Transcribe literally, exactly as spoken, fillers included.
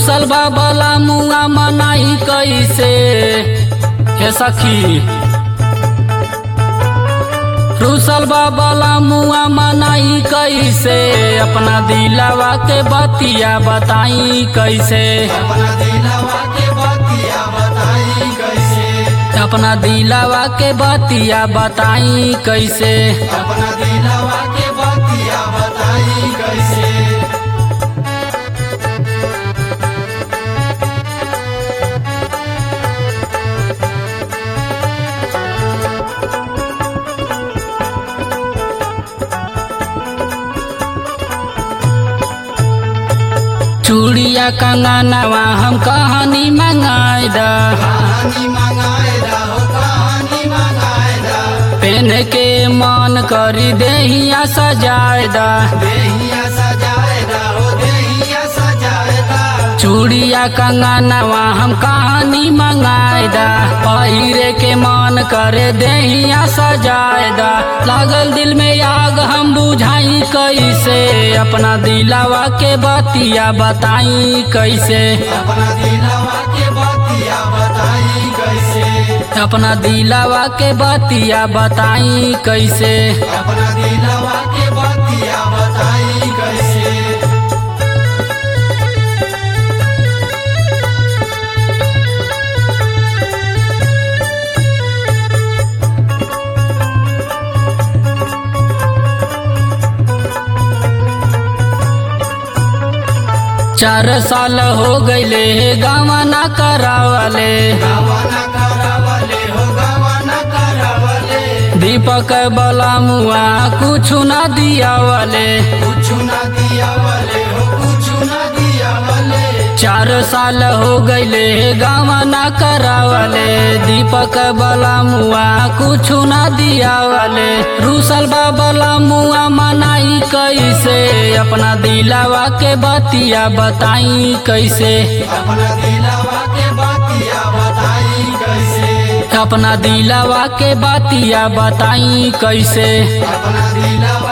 रुसल बाबला मुआ मनाई कैसे हे सखी, रुसल बाबला मुआ मनाई कैसे, अपना दिलवा के बतिया बताई कैसे, अपना दिलवा के बतिया बताई कैसे, अपना दिलवा के बतिया बताई कैसे, अपना दिलवा के बतिया बताई कैसे। चूड़िया कंगनवा हम कहानी मंगाए दा, कहानी मंगाए दा हो कहानी मंगाए दा, पेन के मन करी देहिया सजाए दा, देहिया सजाए दा हो देहिया सजाए दा, चूड़िया कंगनवा हम कहानी मंगाए दा, पहिरे के मन करे देहिया सजाए दा, लागल दिल में आग हम बुझाई कैसे, अपना दिलवा के बतिया बताई कैसे, अपना दिलवा के बतिया बताई कैसे, अपना दिलवा के बतिया बताई कैसे, अपना दिलवा के बतिया बताई कैसे। चार साल हो गईले गवाना करावले, गवाना करावले हो गवाना करावले, दीपक बला मुआ कुछ न दियावले, कुछ ना दियावले हो कुछ ना दियावले, चार साल हो गईले गवाना करावले, दीपक बला मुआ कुछ न दियावले, रुसल बाबला मुआ मनाई कैसे, अपना दिलवा के बतिया बताई कैसे, अपना दिलवा के बतिया बताई कैसे, अपना दिलवा के बतिया बताई कैसे, अपना दिलवा